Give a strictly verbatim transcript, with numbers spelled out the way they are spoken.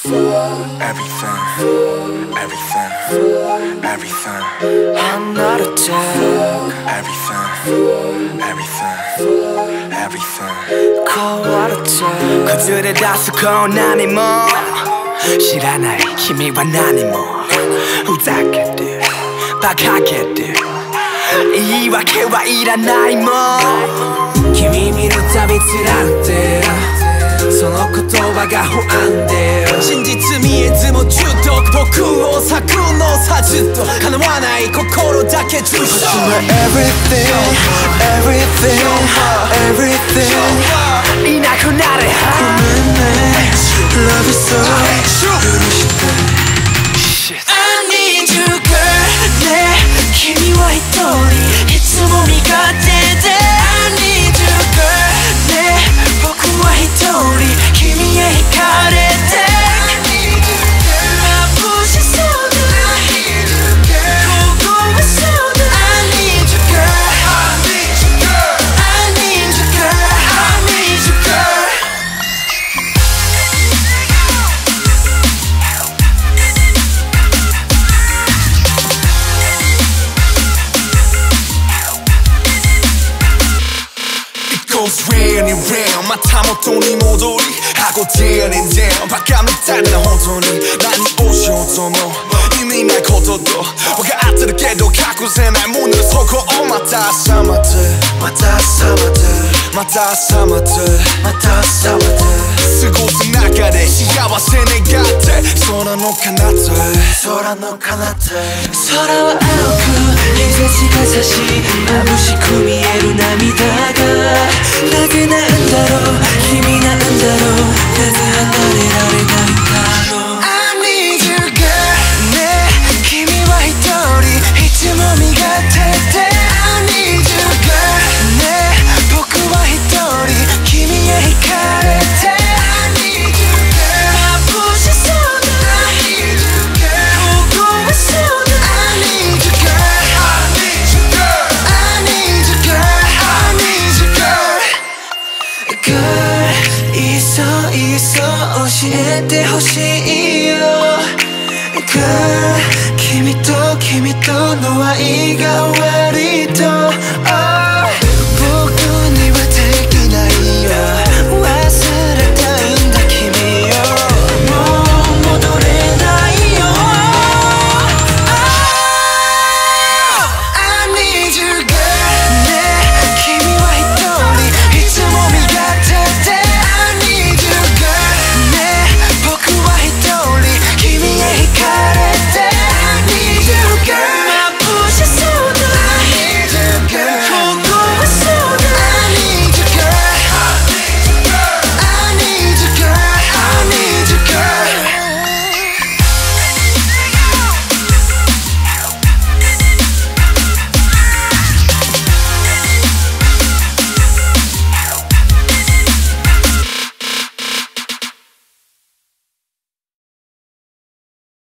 Everything, everything, everything. I'm not a joke. Everything, everything, everything. Cold water joke. 崩れ出すこう何も知らない君は何もふざけてバカげて言い訳はいらないもん君見るたびつられてその言葉が不安で真実見えずも中毒僕を咲くのさずっと叶わない心だけ重視 Everything, everything, everything いなくなれごめんね Love you so 許して I need you girl ね君は一人いつも味方で I need you girl ね僕は一人君へ惹かれて I need you girl 眩しそうだ I need you girl 凍えそうだ I need you girl I need you girl I need you girl I need you girl Goes round and round また元に戻り箱 down and down バカみたいな本当に何をしようとも意味ないことと分かってるけど隠せないものそこをまた朝までまた朝までまた朝までまた朝まで過ごす中で幸せ願って空の彼方へ空の彼方へ空は青く日差しが差し眩しく見える涙がなぜなんだろう君なんだろうなぜ離れられないんだろう I need you girl ね君は一人いつも身勝手で I need you girl ね僕は一人君へ惹かれて I need you girl 眩しそうだ I need you girl 凍えそうだ I need you girl I need you girl I need you girl I need you girl Girl いっそいっそ教えてほしいよ Girl 君と君との愛が終わりと、oh